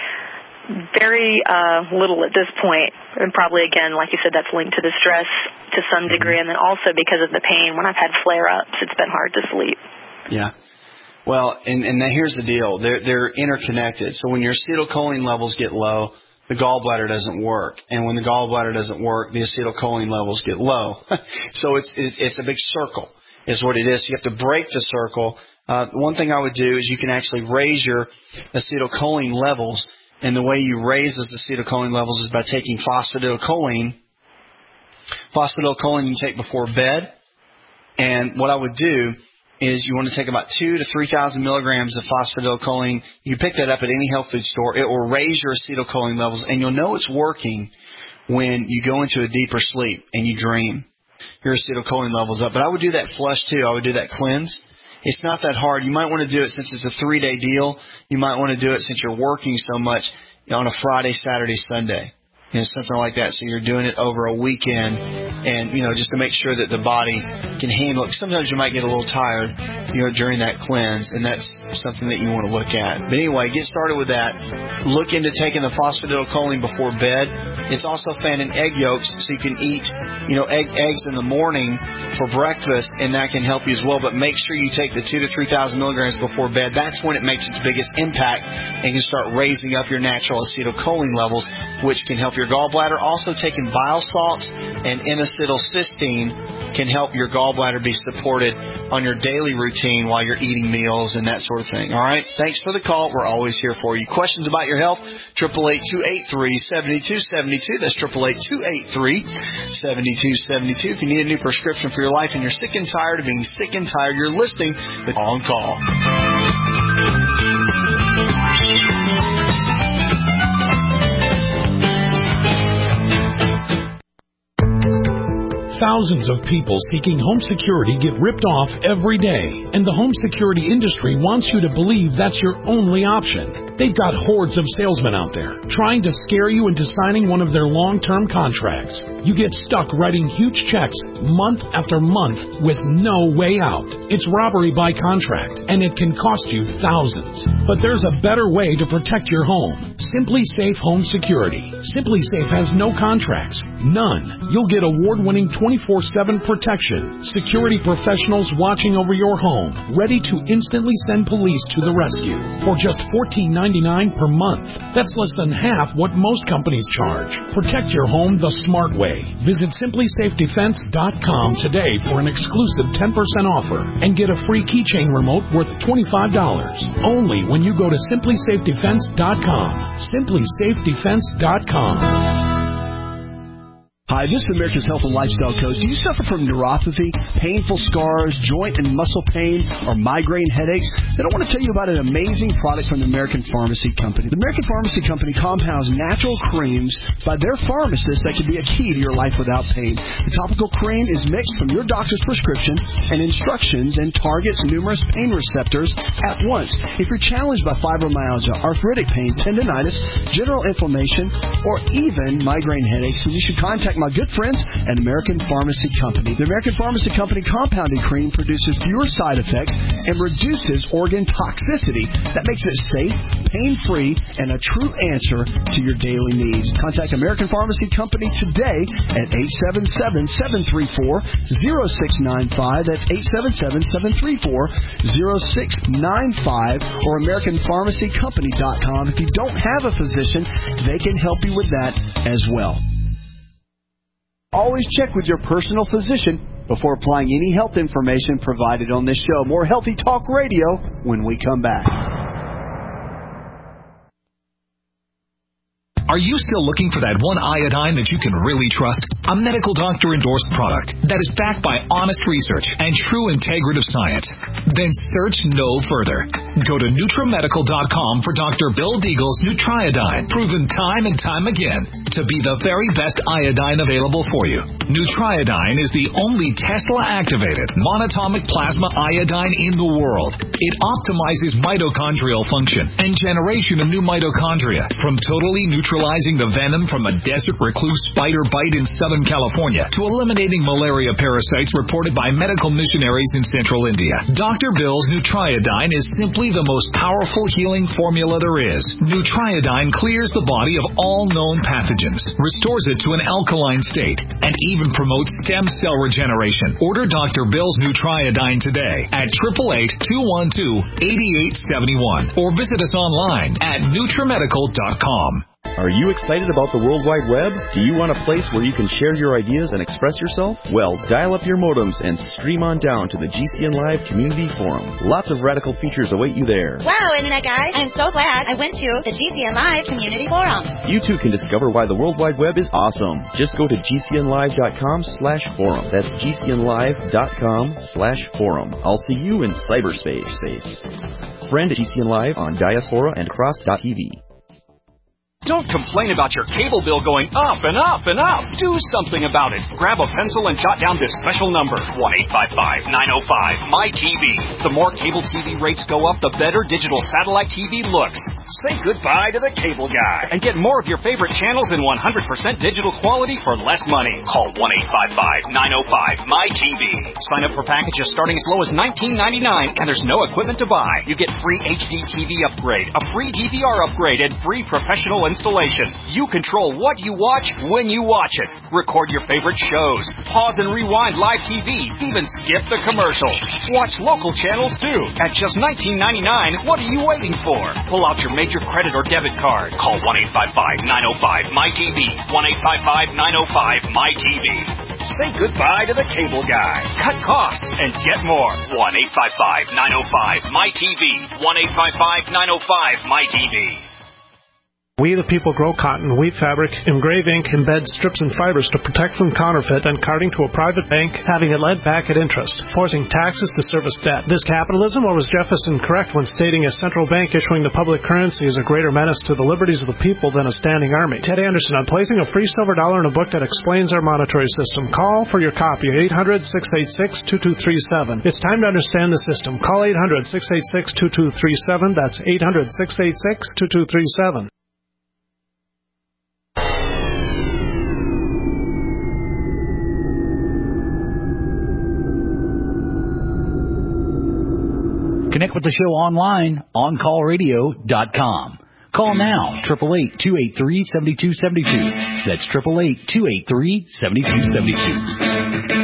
Very uh, little at this point. And probably, again, like you said, that's linked to the stress to some degree. Mm-hmm. And then also because of the pain. When I've had flare-ups, it's been hard to sleep. Yeah. Well, and, and now here's the deal. They're, they're interconnected. So when your acetylcholine levels get low, the gallbladder doesn't work. And when the gallbladder doesn't work, the acetylcholine levels get low. So it's, it's it's a big circle is what it is. You have to break the circle. Uh, one thing I would do is you can actually raise your acetylcholine levels. And the way you raise those acetylcholine levels is by taking phosphatidylcholine. Phosphatidylcholine you take before bed. And what I would do is you want to take about two to three thousand milligrams of phosphatidylcholine. You pick that up at any health food store. It will raise your acetylcholine levels, and you'll know it's working when you go into a deeper sleep and you dream. Your acetylcholine levels up. But I would do that flush too. I would do that cleanse. It's not that hard. You might want to do it since it's a three-day deal. You might want to do it since you're working so much on a Friday, Saturday, Sunday. you know, something like that. So you're doing it over a weekend, and you know, just to make sure that the body can handle it. Sometimes you might get a little tired, you know, during that cleanse, and that's something that you want to look at. But anyway, get started with that. Look into taking the phosphatidylcholine before bed. It's also found in egg yolks, so you can eat, you know, egg, eggs in the morning for breakfast, and that can help you as well. But make sure you take the two to three thousand milligrams before bed. That's when it makes its biggest impact and can start raising up your natural acetylcholine levels, which can help your gallbladder. Also, taking bile salts and N-acetylcysteine can help your gallbladder be supported on your daily routine while you're eating meals and that sort of thing. All right? Thanks for the call. We're always here for you. Questions about your health? eight eight eight, two eight three, seven two seven two. That's eight eight eight, two eight three, seven two seven two. If you need a new prescription for your life and you're sick and tired of being sick and tired, you're listening to On Call. Thousands of people seeking home security get ripped off every day, and the home security industry wants you to believe that's your only option. They've got hordes of salesmen out there trying to scare you into signing one of their long-term contracts. You get stuck writing huge checks month after month with no way out. It's robbery by contract, and it can cost you thousands. But there's a better way to protect your home. Simply Safe Home Security. Simply Safe has no contracts. None. You'll get award-winning twenty-four seven protection. Security professionals watching over your home, ready to instantly send police to the rescue for just fourteen ninety-nine per month. That's less than half what most companies charge. Protect your home the smart way. Visit simply safe defense dot com today for an exclusive ten percent offer and get a free keychain remote worth twenty-five dollars. Only when you go to simply safe defense dot com. simply safe defense dot com. Hi, this is America's Health and Lifestyle Coach. Do you suffer from neuropathy, painful scars, joint and muscle pain, or migraine headaches? Then I want to tell you about an amazing product from the American Pharmacy Company. The American Pharmacy Company compounds natural creams by their pharmacists that can be a key to your life without pain. The topical cream is mixed from your doctor's prescription and instructions and targets numerous pain receptors at once. If you're challenged by fibromyalgia, arthritic pain, tendinitis, general inflammation, or even migraine headaches, then you should contact my good friends at American Pharmacy Company. The American Pharmacy Company compounding cream produces fewer side effects and reduces organ toxicity. That makes it safe, pain-free, and a true answer to your daily needs. Contact American Pharmacy Company today at eight seven seven, seven three four, zero six nine five. That's eight seven seven, seven three four, zero six nine five or American Pharmacy Company dot com. If you don't have a physician, they can help you with that as well. Always check with your personal physician before applying any health information provided on this show. More Healthy Talk Radio when we come back. Are you still looking for that one iodine that you can really trust? A medical doctor endorsed product that is backed by honest research and true integrative science? Then search no further. Go to NutriMedical dot com for Doctor Bill Deagle's Nutriodine, proven time and time again to be the very best iodine available for you. Nutriodine is the only Tesla-activated monatomic plasma iodine in the world. It optimizes mitochondrial function and generation of new mitochondria from totally neutralizing the venom from a desert recluse spider bite in Southern California to eliminating malaria parasites reported by medical missionaries in central India. Doctor Bill's Nutriodine is simply the most powerful healing formula there is. Nutriodine clears the body of all known pathogens, restores it to an alkaline state, and even promotes stem cell regeneration. Order Doctor Bill's Nutriodine today at eight eight eight, two one two, eight eight seven one or visit us online at NutriMedical dot com. Are you excited about the World Wide Web? Do you want a place where you can share your ideas and express yourself? Well, dial up your modems and stream on down to the G C N Live Community Forum. Lots of radical features await you there. Wow, Internet guys, I'm so glad I went to the G C N Live Community Forum. You too can discover why the World Wide Web is awesome. Just go to G C N live dot com slash forum. That's G C N live dot com slash forum. I'll see you in cyberspace. Space. Friend G C N Live on Diaspora and Cross dot T V. Don't complain about your cable bill going up and up and up. Do something about it. Grab a pencil and jot down this special number, one eight five five, nine oh five, M Y T V. The more cable T V rates go up, the better digital satellite T V looks. Say goodbye to the cable guy and get more of your favorite channels in one hundred percent digital quality for less money. Call one eight five five, nine oh five, M Y T V. Sign up for packages starting as low as nineteen ninety-nine, and there's no equipment to buy. You get free H D T V upgrade, a free D V R upgrade, and free professional installation. You control what you watch when you watch it. Record your favorite shows. Pause and rewind live T V. Even skip the commercials. Watch local channels too. At just nineteen ninety-nine, what are you waiting for? Pull out your major credit or debit card. Call one eight five five, nine oh five, M Y T V. one eight five five, nine oh five, M Y T V. Say goodbye to the cable guy. Cut costs and get more. one eight five five, nine oh five, M Y T V. one eight five five, nine oh five, M Y T V. We the people grow cotton, weave fabric, engrave ink, embed strips and fibers to protect from counterfeit and carting to a private bank, having it lent back at interest, forcing taxes to service debt. This capitalism, or was Jefferson correct when stating a central bank issuing the public currency is a greater menace to the liberties of the people than a standing army? Ted Anderson on placing a free silver dollar in a book that explains our monetary system. Call for your copy, eight hundred, six eight six, two two three seven. It's time to understand the system. Call eight hundred, six eight six, two two three seven. That's eight hundred, six eight six, two two three seven. Connect with the show online, on call radio dot com. Call now, eight eight eight, two eight three, seven two seven two. That's eight eight eight, two eight three, seven two seven two.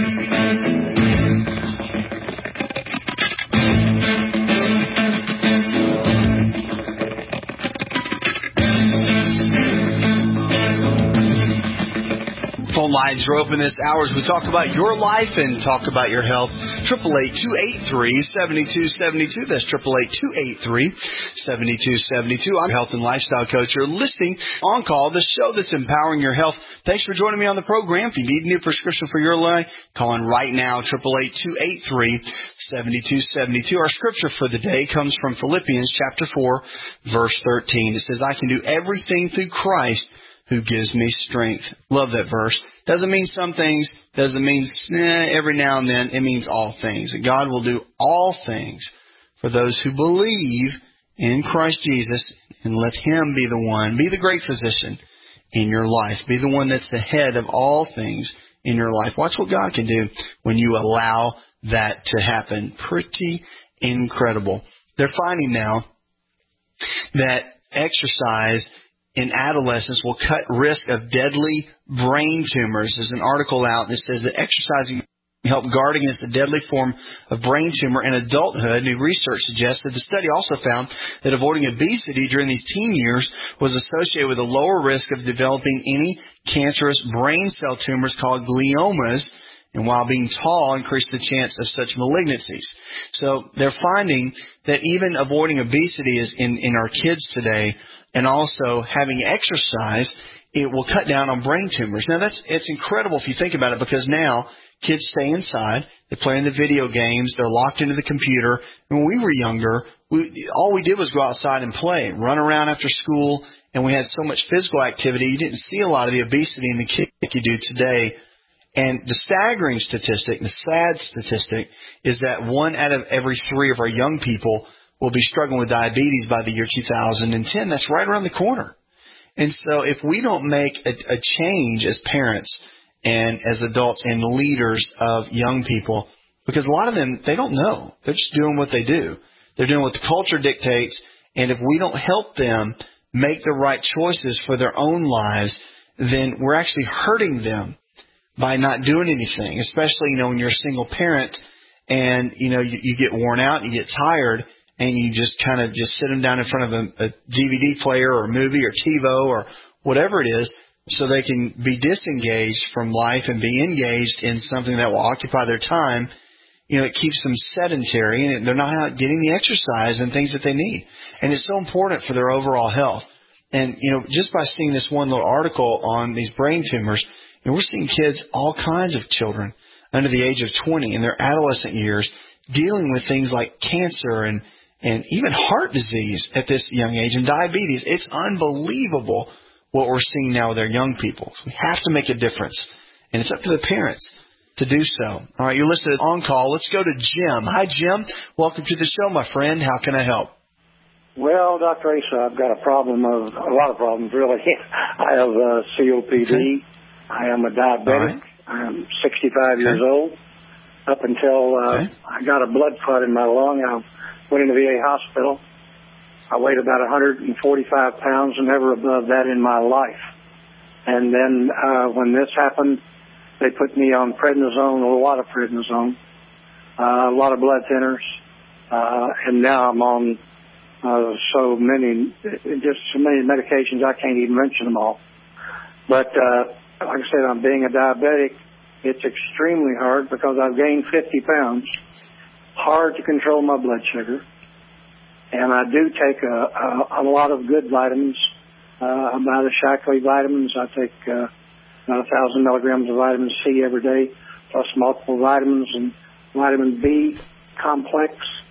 Phone lines are open this hour as we talk about your life and talk about your health. eight eight eight, two eight three, seven two seven two. That's eight eight eight, two eight three, seven two seven two. I'm health and lifestyle coach. You're listening On Call, the show that's empowering your health. Thanks for joining me on the program. If you need a new prescription for your life, call in right now, eight eight eight, two eight three, seven two seven two. Our scripture for the day comes from Philippians chapter four, verse thirteen. It says, I can do everything through Christ who gives me strength. Love that verse. Doesn't mean some things, doesn't mean eh, every now and then. It means all things. God will do all things for those who believe in Christ Jesus, and let Him be the one, be the great physician in your life. Be the one that's ahead of all things in your life. Watch what God can do when you allow that to happen. Pretty incredible. They're finding now that exercise in adolescence will cut risk of deadly brain tumors. There's an article out that says that exercising help guard against a deadly form of brain tumor in adulthood. New research suggests that the study also found that avoiding obesity during these teen years was associated with a lower risk of developing any cancerous brain cell tumors called gliomas, and while being tall increased the chance of such malignancies. So they're finding that even avoiding obesity is in, in our kids today, and also having exercise, it will cut down on brain tumors. Now, that's it's incredible if you think about it, because now kids stay inside, they play in the video games, they're locked into the computer. And when we were younger, we, all we did was go outside and play, run around after school, and we had so much physical activity. You didn't see a lot of the obesity in the kids like you do today. And the staggering statistic, the sad statistic, is that one out of every three of our young people will be struggling with diabetes by the year two thousand ten. That's right around the corner. And so if we don't make a, a change as parents and as adults and leaders of young people, because a lot of them, they don't know. They're just doing what they do. They're doing what the culture dictates. And if we don't help them make the right choices for their own lives, then we're actually hurting them by not doing anything, especially, you know, when you're a single parent and, you know, you, you get worn out, you get tired, and you just kind of just sit them down in front of a, a D V D player or a movie or TiVo or whatever it is, so they can be disengaged from life and be engaged in something that will occupy their time. You know, it keeps them sedentary, and they're not out getting the exercise and things that they need. And it's so important for their overall health. And, you know, just by seeing this one little article on these brain tumors, you know, we're seeing kids, all kinds of children under the age of twenty in their adolescent years, dealing with things like cancer and and even heart disease at this young age, and diabetes. It's unbelievable what we're seeing now with our young people. We have to make a difference, and it's up to the parents to do so. All right, you're listening to On Call. Let's go to Jim. Hi, Jim. Welcome to the show, my friend. How can I help? Well, Doctor Asa, I've got a problem of a lot of problems, really. I have uh, C O P D. Okay. I am a diabetic. Right. I'm sixty-five okay. years old. Up until uh, okay. I got a blood clot in my lung, I went into V A hospital. I weighed about one hundred forty-five pounds, and never above that in my life. And then uh, when this happened, they put me on prednisone, a lot of prednisone, uh, a lot of blood thinners, uh, and now I'm on uh, so many, just so many medications I can't even mention them all. But uh, like I said, I'm being a diabetic. It's extremely hard because I've gained fifty pounds. Hard to control my blood sugar. And I do take a, a, a lot of good vitamins. Uh, I buy the Shaklee vitamins. I take uh, about one thousand milligrams of vitamin C every day, plus multiple vitamins and vitamin B complex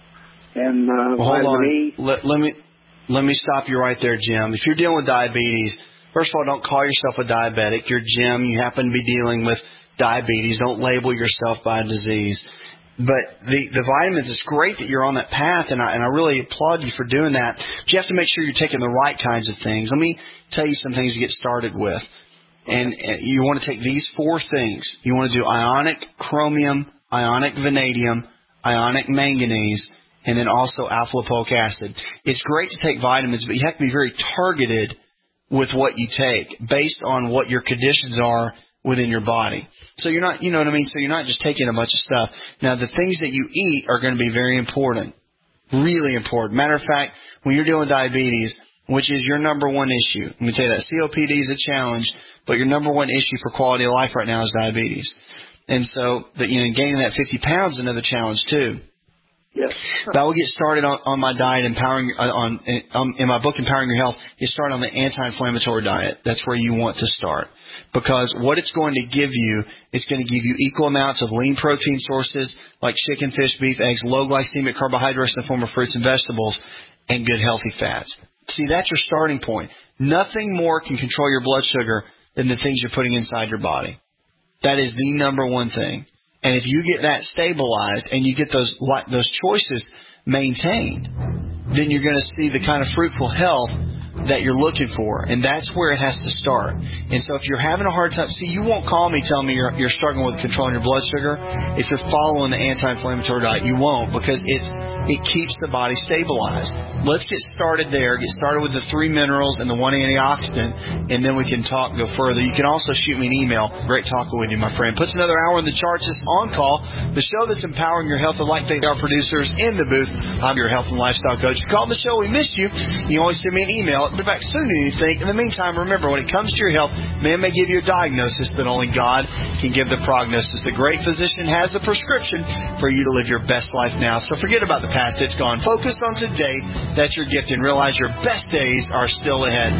and uh, well, vitamin hold on. E. Let, let me let me stop you right there, Jim. If you're dealing with diabetes, first of all, don't call yourself a diabetic. You're Jim. You happen to be dealing with diabetes. Don't label yourself by a disease. But the, the vitamins, it's great that you're on that path, and I, and I really applaud you for doing that. But you have to make sure you're taking the right kinds of things. Let me tell you some things to get started with. And, and you want to take these four things. You want to do ionic chromium, ionic vanadium, ionic manganese, and then also alpha-lipoic acid. It's great to take vitamins, but you have to be very targeted with what you take based on what your conditions are within your body. So you're not, you know what I mean? So you're not just taking a bunch of stuff. Now, the things that you eat are going to be very important, really important. Matter of fact, when you're dealing with diabetes, which is your number one issue, let me tell you that C O P D is a challenge, but your number one issue for quality of life right now is diabetes. And so, the, you know, gaining that fifty pounds is another challenge too. Yes. But I will get started on, on my diet, empowering on um, in my book, Empowering Your Health. Get started on the anti-inflammatory diet. That's where you want to start, because what it's going to give you, it's going to give you equal amounts of lean protein sources like chicken, fish, beef, eggs, low glycemic carbohydrates in the form of fruits and vegetables, and good healthy fats. See, that's your starting point. Nothing more can control your blood sugar than the things you're putting inside your body. That is the number one thing. And if you get that stabilized and you get those those choices maintained, then you're going to see the kind of fruitful health that you're looking for, and that's where it has to start. And so if you're having a hard time, see, you won't call me telling me you're, you're struggling with controlling your blood sugar. If you're following the anti-inflammatory diet, you won't, because it's it keeps the body stabilized. Let's get started there. Get started with the three minerals and the one antioxidant, and then we can talk go further. You can also shoot me an email. Great talking with you, my friend. Puts another hour in the charts. It's On Call, the show that's empowering your health. I'd like to thank our producers in the booth. I'm your health and lifestyle coach. You call the show, we missed you. You always send me an email. I'll be back sooner than you think. In the meantime, remember, when it comes to your health, man may give you a diagnosis, but only God can give the prognosis. The great physician has a prescription for you to live your best life now. So forget about the past. It's gone. Focus on today. That's your gift, and realize your best days are still ahead.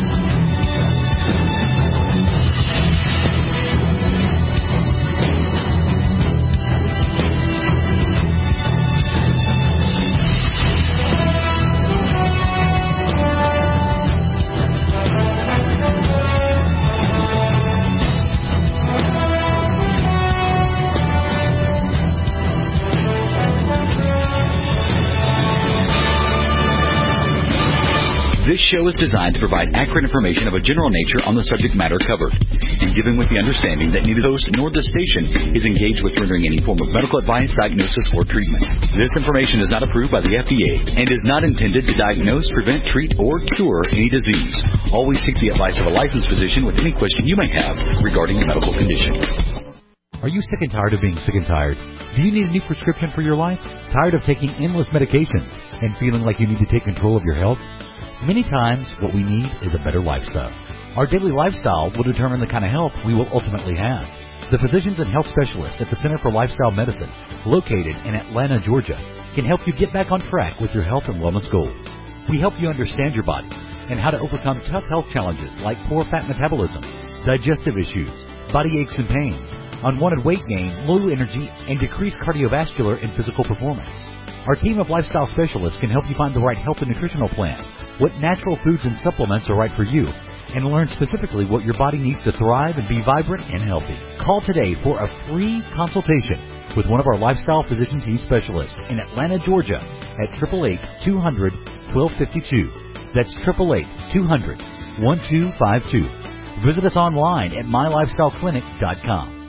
This show is designed to provide accurate information of a general nature on the subject matter covered, and given with the understanding that neither the host nor the station is engaged with rendering any form of medical advice, diagnosis, or treatment. This information is not approved by the F D A and is not intended to diagnose, prevent, treat, or cure any disease. Always seek the advice of a licensed physician with any question you may have regarding a medical condition. Are you sick and tired of being sick and tired? Do you need a new prescription for your life? Tired of taking endless medications and feeling like you need to take control of your health? Many times, what we need is a better lifestyle. Our daily lifestyle will determine the kind of health we will ultimately have. The physicians and health specialists at the Center for Lifestyle Medicine, located in Atlanta, Georgia, can help you get back on track with your health and wellness goals. We help you understand your body and how to overcome tough health challenges like poor fat metabolism, digestive issues, body aches and pains, unwanted weight gain, low energy, and decreased cardiovascular and physical performance. Our team of lifestyle specialists can help you find the right health and nutritional plan, what natural foods and supplements are right for you, and learn specifically what your body needs to thrive and be vibrant and healthy. Call today for a free consultation with one of our lifestyle physician team specialists in Atlanta, Georgia at eight eight eight, two hundred, twelve fifty-two. That's eight eight eight, two hundred, twelve fifty-two. Visit us online at my lifestyle clinic dot com.